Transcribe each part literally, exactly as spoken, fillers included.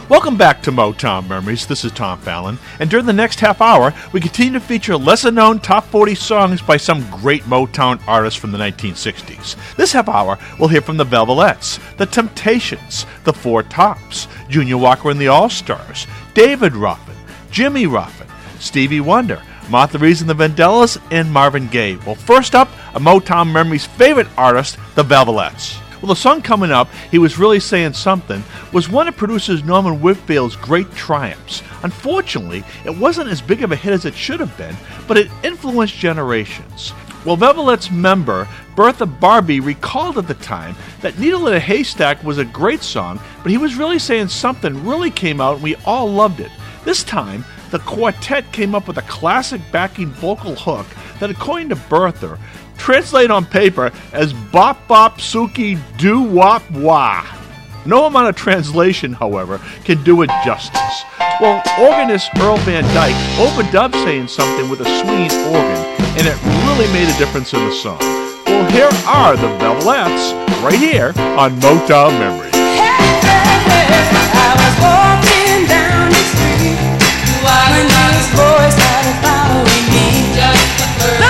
Welcome back to Motown Memories. This is Tom Fallon, and during the next half hour, we continue to feature lesser-known top forty songs by some great Motown artists from the nineteen sixties. This half hour, we'll hear from the Velvelettes, the Temptations, the Four Tops, Junior Walker and the All-Stars, David Ruffin, Jimmy Ruffin, Stevie Wonder, Martha Reeves and the Vandellas, and Marvin Gaye. Well, first up, a Motown Memories favorite artist, the Velvelettes. Well, the song coming up, He Was Really Saying Something, was one of producer Norman Whitfield's great triumphs. Unfortunately, it wasn't as big of a hit as it should have been, but it influenced generations. Well, Velvelettes member Bertha Barbie recalled at the time that Needle in a Haystack was a great song, but He Was Really Saying Something really came out and we all loved it. This time, the quartet came up with a classic backing vocal hook that, according to Bertha, translate on paper as bop bop suki doo wop wah. No amount of translation, however, can do it justice. Well, organist Earl Van Dyke overdubbed Saying Something with a swinging organ, and it really made a difference in the song. Well, here are the Velvelettes, right here on Motown Memories. Hey, hey, hey, I was walking down the street when this boy started following me. Just the first.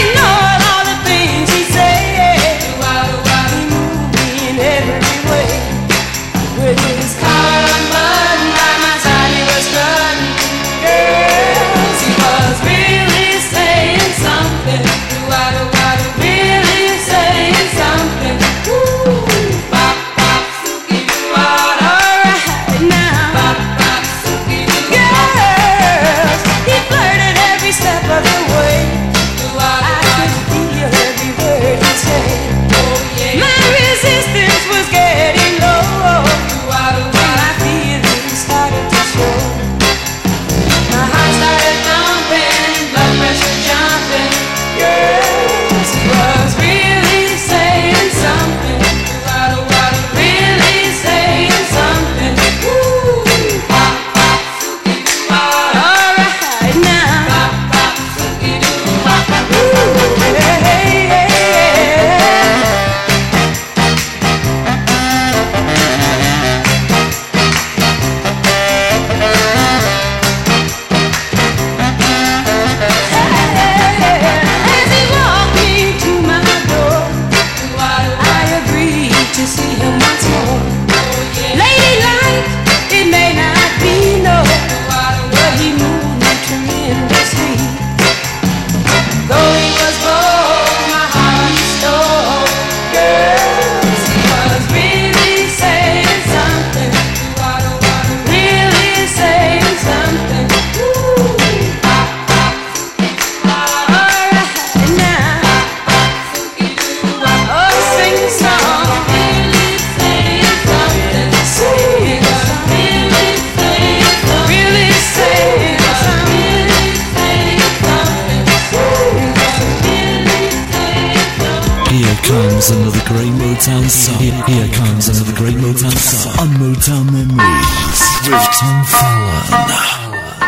Another great Motown song. Here, here comes another great Motown song on Motown Memories with Tom Fallon.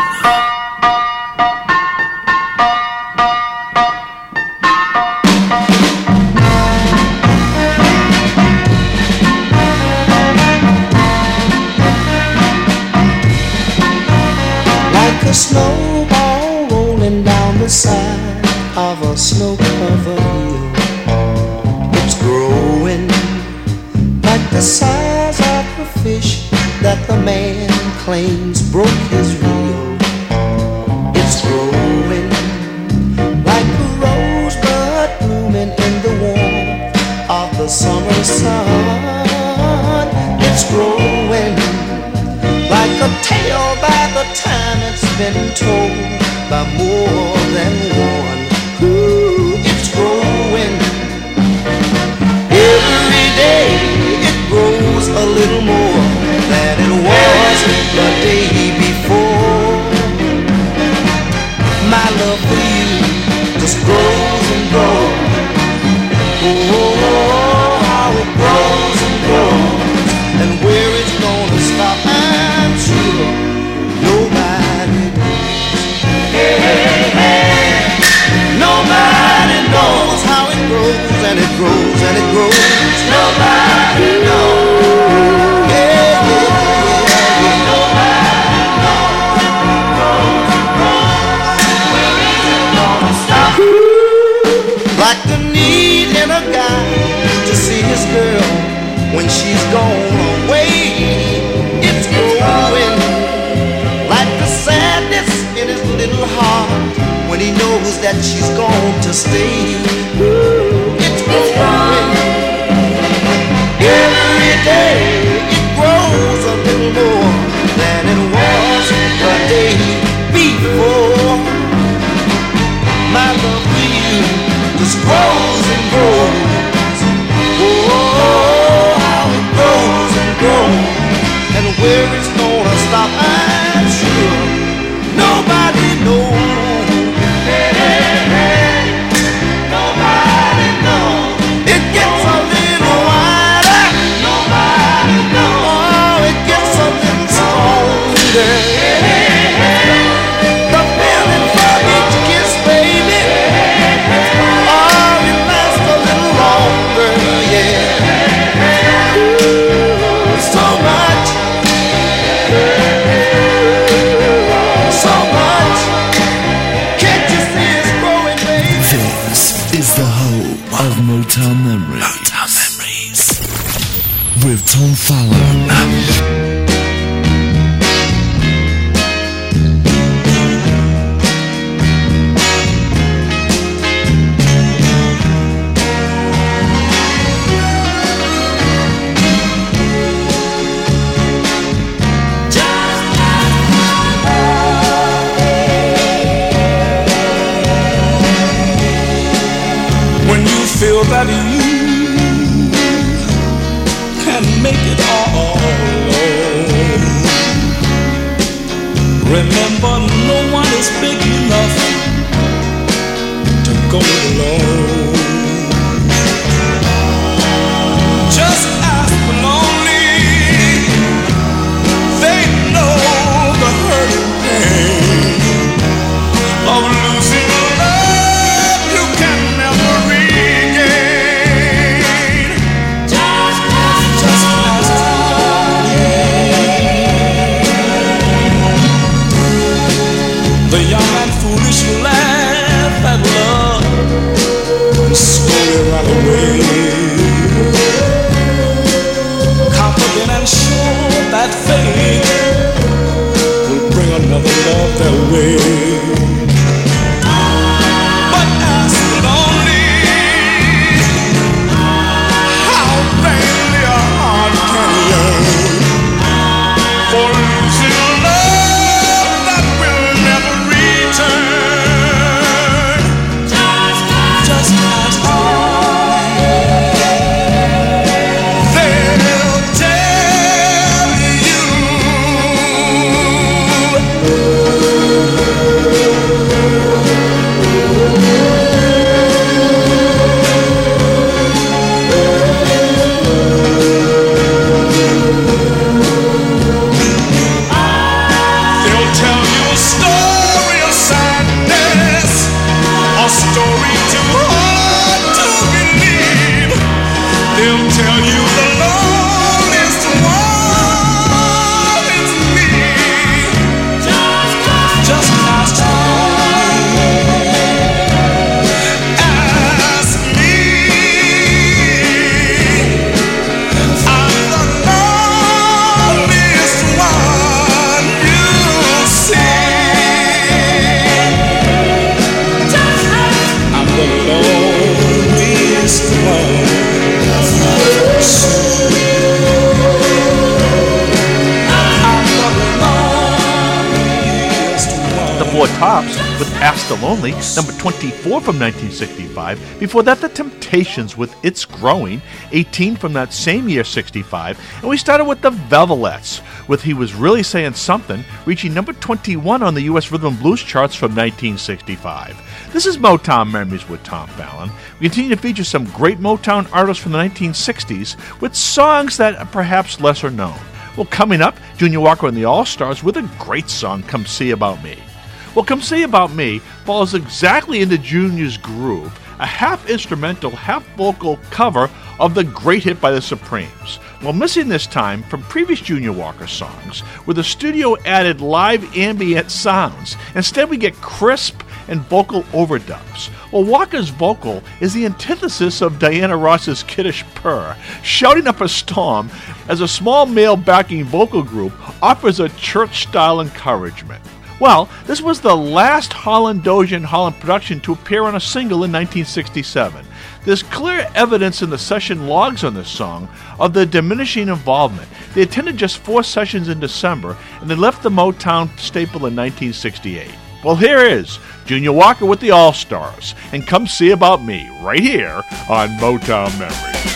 Like a snowball rolling down the side of a snow-covered hill, growing like the size of a fish that the man claims broke his reel. It's growing like a rosebud blooming in the warmth of the summer sun. It's growing like a tale by the time it's been told by more than one. Ooh, it's growing. Every day it grows a little more than it was the day before. My love for you just grows and grows. Oh, how it grows and grows. And where it's gonna stop, I'm sure nobody knows. Hey, hey, hey. Nobody knows how it grows, and it grows and it grows. Nobody knows. Yeah. that she's going to stay. Ooh, it's growing. Every day it grows a little more than it was the day before. My love for you just grows and grows. Oh, how it grows and grows. And where it's gonna stop, I'm sure nobody knows. Hey, hey, hey. Nobody knows. It gets a little wider. Nobody knows. Oh, it gets a little stronger. Hey, hey, hey. The feeling from each kiss, baby. Oh, it lasts a little longer, yeah. Ooh, so much. So much. Can't you see it's growing, baby? This is the home of Motown Memories. Motown Memories. With Tom Fallon. Feel that you can make it all alone. Remember, no one is big enough to go it alone. Just ask the lonely, they know the hurt and pain of losing love you can never reach. The young and foolish laugh at love and slowly run away, confident and sure that fate will bring another love their way. But ask the lonely, how vainly a heart can yearn for losing love that will never return. Just ask all. They'll tell you. They'll tell you a story of sadness, a story too hard to believe. They'll tell you the loneliest one is me. Just ask me. Ask me. I'm the loneliest one you'll see. I'm the loneliest one. The Four Tops with Ask the Lonely, number twenty-four from nineteen sixty-five. Before that, The Temptations with It's Growing, eighteen from that same year, sixty-five. And we started with The Velvets with He Was Really Saying Something, reaching number twenty-one on the U S Rhythm and Blues charts from nineteen sixty-five. This is Motown Memories with Tom Fallon. We continue to feature some great Motown artists from the nineteen sixties with songs that are perhaps lesser known. Well, coming up, Junior Walker and the All-Stars with a great song, Come See About Me. Well, Come See About Me falls exactly into Junior's groove, a half-instrumental, half-vocal cover of the great hit by the Supremes. Well, missing this time from previous Junior Walker songs were the studio-added live ambient sounds. Instead, we get crisp and vocal overdubs. Well, Walker's vocal is the antithesis of Diana Ross's kiddish purr, shouting up a storm as a small male backing vocal group offers a church-style encouragement. Well, this was the last Holland Dozier and Holland production to appear on a single in nineteen sixty-seven. There's clear evidence in the session logs on this song of the diminishing involvement. They attended just four sessions in December, and they left the Motown staple in nineteen sixty-eight. Well, here is Junior Walker with the All-Stars, and Come See About Me, right here on Motown Memories.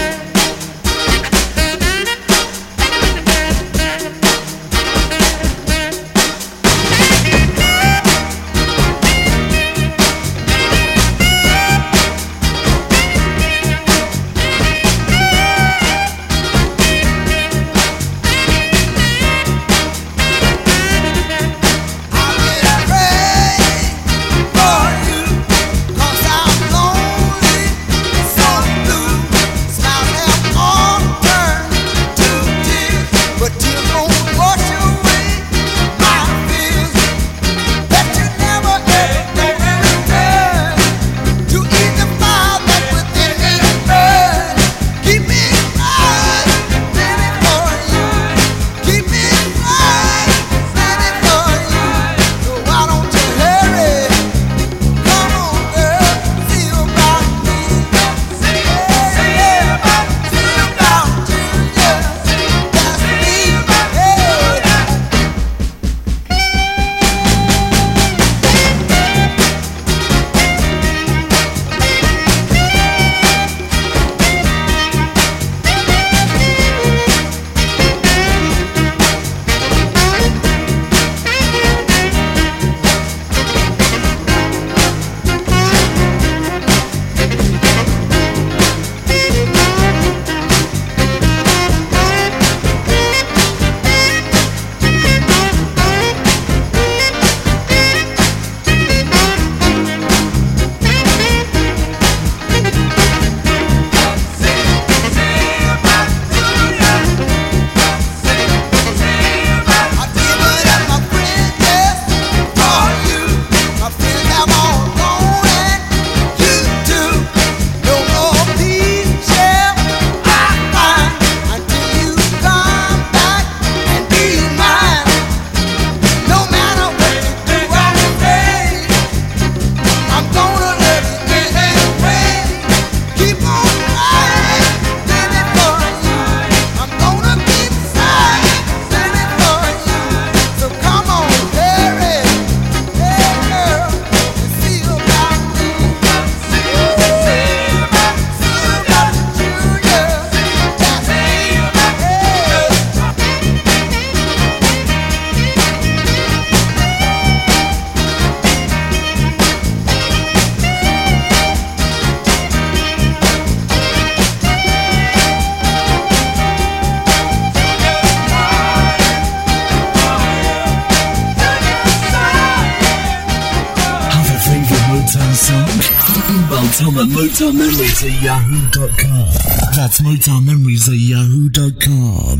Tell them Motown Memories at yahoo dot com. That's Motown Memories at yahoo dot com.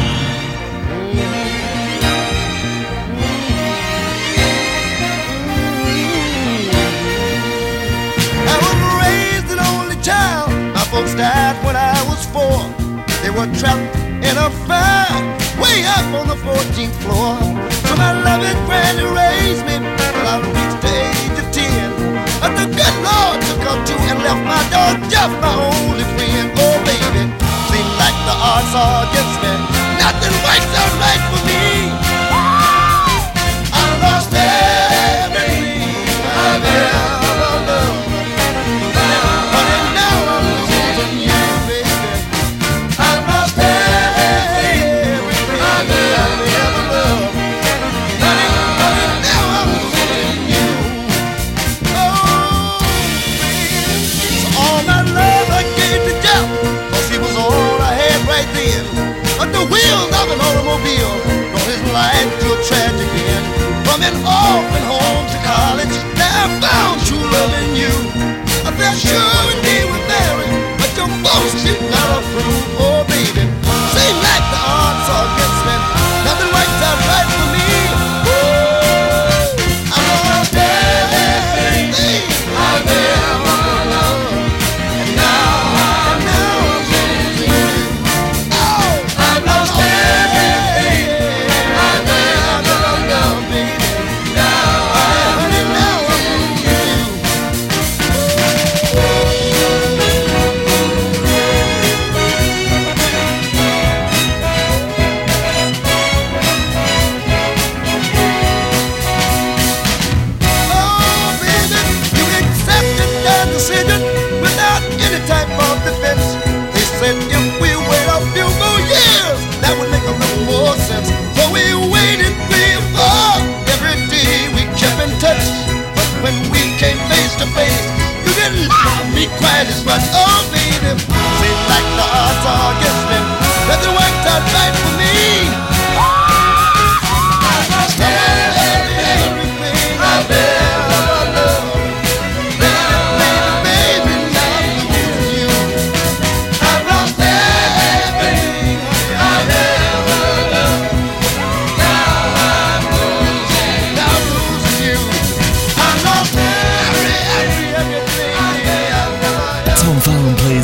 I was raised an only child. My folks died when I was four. They were trapped in a fire way up on the fourteenth floor. So my loving granny raised me till I reached the age of ten. But the good Lord took her too and left my dog just my only friend. Oh baby, seemed like the odds are against me. Nothing works out right for me. I lost everything I've ever loved. But now I'm losing you, baby. I lost everything I've ever loved. But now I'm losing you. Oh, baby. So all my love I gave to Jeff, 'cause he was all I had right then. But the wheels of an automobile brought his life to a tragic end. From an orphan home to college, now I found true love in you. I felt sure we were married, but your folks did not approve. Oh baby, seems like the odds are against me. Nothing works out right for me. Oh, I lost everything I've ever loved, and now, now I'm losing you. Oh, I lost everything I've ever loved, baby.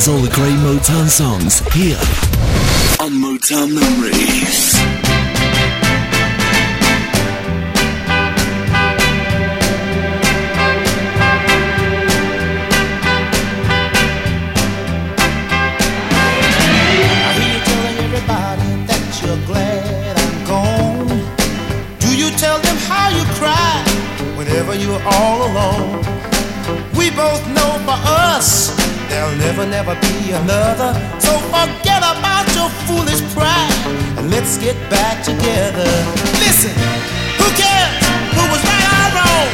comes all the great Motown songs here on Motown Memories. You're all alone. We both know for us there'll never, never be another. So forget about your foolish pride and let's get back together. Listen, who cares who was right or wrong?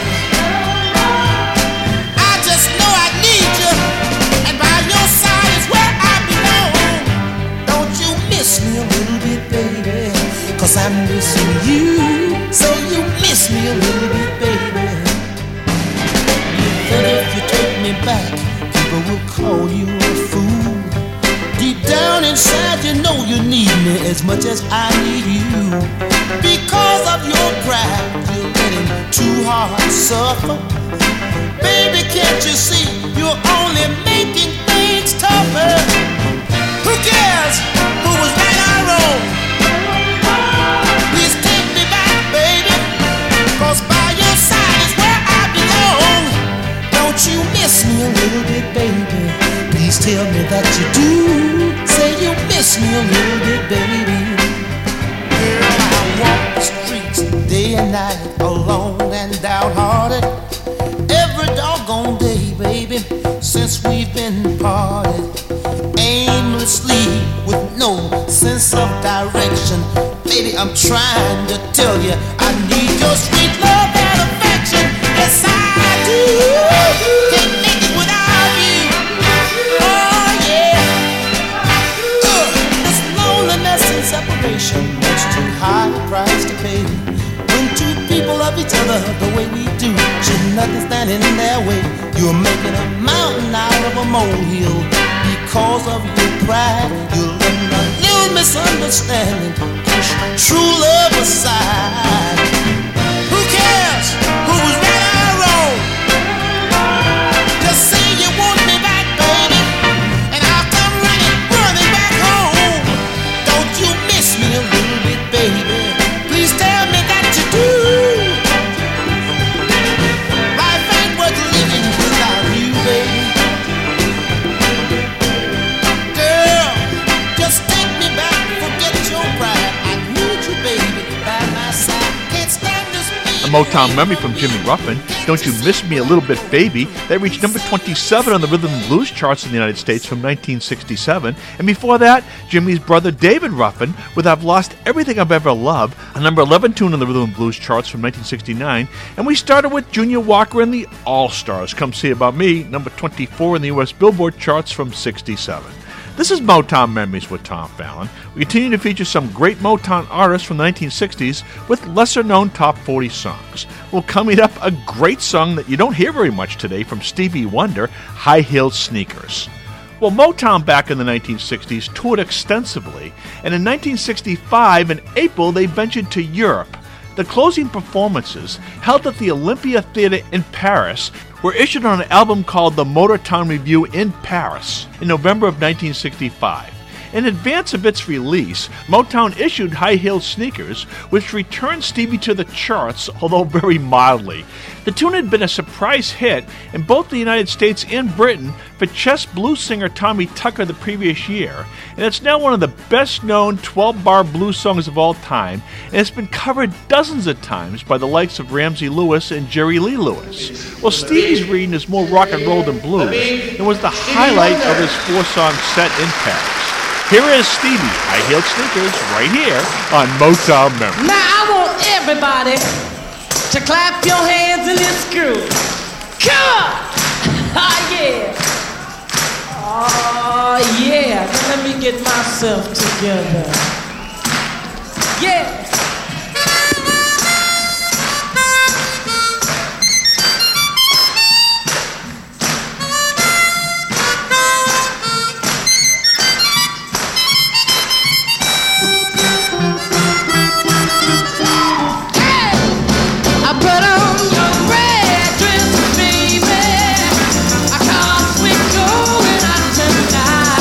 I just know I need you, and by your side is where I belong. Don't you miss me a little bit, baby? Cause I'm missing you. So you miss me a little bit, baby. And if you take me back, people will call you a fool. Deep down inside, you know you need me as much as I need you. Because of your pride, you're letting two hearts suffer. Baby, can't you see you're only making things tougher? Who cares who was right or wrong? Please take me back, baby, cause by your side is where I belong. Don't you miss me a little bit, baby? Please tell me that you do. Say you miss me a little bit, baby. Girl, I walk the streets day and night, alone and downhearted. Every doggone day, baby, since we've been parted. Aimlessly, with no sense of direction. Baby, I'm trying to tell you I need your sweet love and affection. Yes, I do. Can't make it without you. Oh yeah. Uh, this loneliness and separation, much too high a price to pay. When two people love each other the way we do, should nothing stand in their way. You're making a mountain out of a molehill because of your pride. You're letting a little misunderstanding push true love aside. Who cares who was right or wrong? Just say you want me back, baby, and I'll come running, running back home. Don't you miss me a little bit, baby? Please tell me that you do. Life ain't worth living without you, baby. Girl, just take me back, forget your pride. I need you, baby, by my side. Can't stand this A Motown memory from Jimmy Ruffin, Don't You Miss Me a Little Bit, Baby, that reached number twenty-seven on the Rhythm and Blues charts in the United States from nineteen sixty-seven. And before that, Jimmy's brother David Ruffin with I've Lost Everything I've Ever Loved, a number eleven tune on the Rhythm and Blues charts from nineteen sixty-nine. And we started with Junior Walker and the All-Stars, Come See About Me, number twenty-four in the U S Billboard charts from sixty-seven. This is Motown Memories with Tom Fallon. We continue to feature some great Motown artists from the nineteen sixties with lesser-known top forty songs. Well, coming up, a great song that you don't hear very much today from Stevie Wonder, High-Heeled Sneakers. Well, Motown back in the nineteen sixties toured extensively, and in nineteen sixty-five, in April, they ventured to Europe. The closing performances, held at the Olympia Theatre in Paris, were issued on an album called The Motortown Review in Paris in November of nineteen sixty-five. In advance of its release, Motown issued High-Heeled Sneakers, which returned Stevie to the charts, although very mildly. The tune had been a surprise hit in both the United States and Britain for chess blues singer Tommy Tucker the previous year, and it's now one of the best-known twelve-bar blues songs of all time, and it's been covered dozens of times by the likes of Ramsey Lewis and Jerry Lee Lewis. Well, Stevie's reading is more rock and roll than blues, and was the highlight of his four-song set in Paris. Here is Stevie, High-Heeled Sneakers, right here on Motown Memories. Now I want everybody to clap your hands in this groove. Come on! Ah, yeah. Oh, yeah. Now let me get myself together. Yeah. Tonight.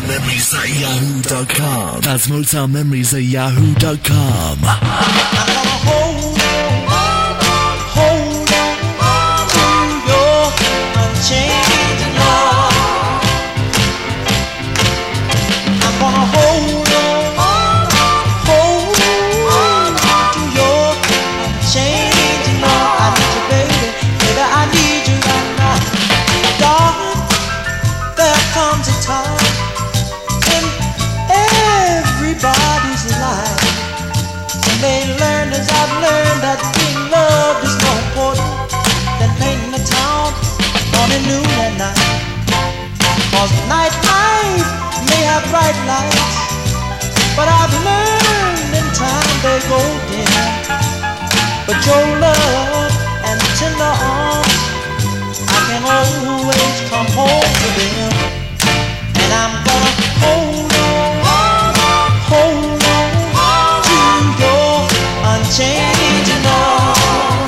Motown Memories at yahoo dot com. That's Motown Memories at yahoo dot com. I'm gonna hold on, hold on to your unchanging love. I'm gonna hold on, hold on to your unchanging love. I need you, baby, baby, I need you right now. Darling, there comes a time in everybody's life when they learn, as I've learned, that being loved is more important than painting a town on a noon and night. Cause night life may have bright lights, but I've learned in time they go dim. But your love and tender arms, I can always come home to them. And I'm gonna hold on, hold on to your unchanging love.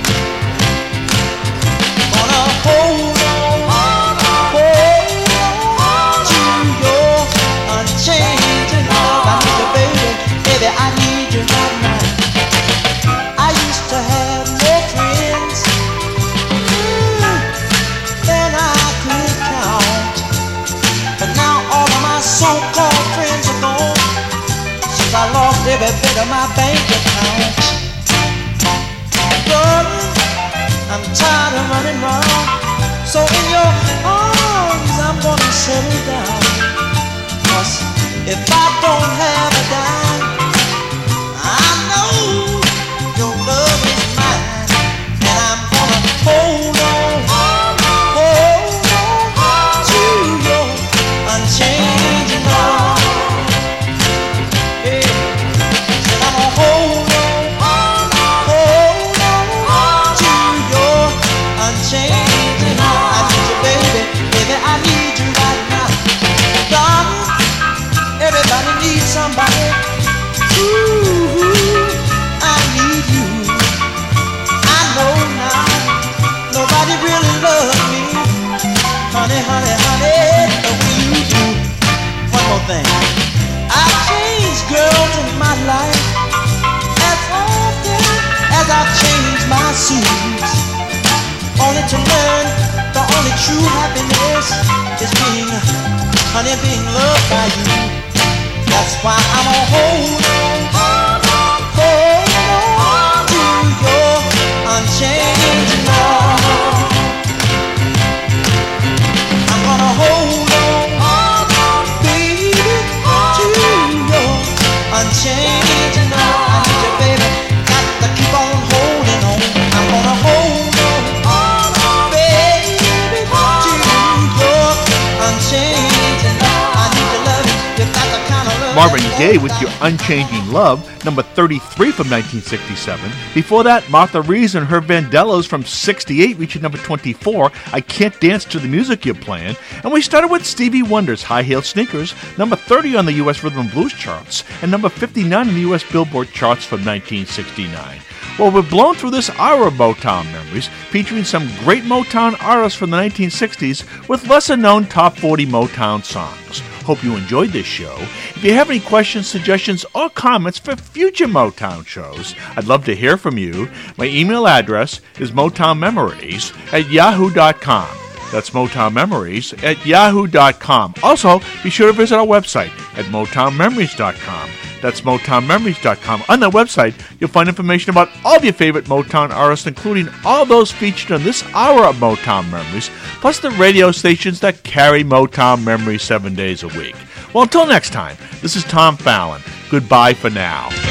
Gonna hold on, hold on to your unchanging love. I need you, baby, baby, I need you right now. I used to have more friends mm, than I could count, but now all of my so-called friends are gone since I lost every bit of my bank account. Darling, I'm tired of running round, so in your arms I'm gonna settle down. Cause if I don't have a dime, I know your love is mine. And I'm gonna hold on, hold on to your unchanging love. Yeah. Said I'm gonna hold on, hold on to your unchanging love. I need you, baby, baby, I need you right now. Darling, everybody needs somebody. Ooh, I need you. I know now nobody really loves me, honey, honey, honey, the way you do. One more thing, I've changed girls in my life as often as I've changed my suits, only to learn the only true happiness is being, honey, being loved by you. That's why I'm gonna hold on, hold on to your unchanging love. I'm gonna hold on, baby, to your unchanging love. I need you, baby, got to keep on holding on. I'm gonna hold on, baby, to your unchanging love. I need to love you. You got the kind of love. Marvin Gaye with Your Unchanging Love, number thirty-three from nineteen sixty-seven. Before that, Martha Reeves and her Vandellos from sixty-eight, reaching number twenty-four, I Can't Dance to the Music You're Playing. And we started with Stevie Wonder's High Heel Sneakers, number thirty on the U S Rhythm and Blues charts, and number fifty-nine in the U S Billboard charts from nineteen sixty-nine. Well, we've blown through this hour of Motown memories, featuring some great Motown artists from the nineteen sixties with lesser-known top forty Motown songs. Hope you enjoyed this show. If you have any questions, suggestions, or comments for future Motown shows, I'd love to hear from you. My email address is motownmemories at yahoo dot com. That's Motown Memories at yahoo dot com. Also, be sure to visit our website at motown memories dot com. That's motown memories dot com. On that website, you'll find information about all of your favorite Motown artists, including all those featured on this hour of Motown Memories, plus the radio stations that carry Motown Memories seven days a week. Well, until next time, this is Tom Fallon. Goodbye for now.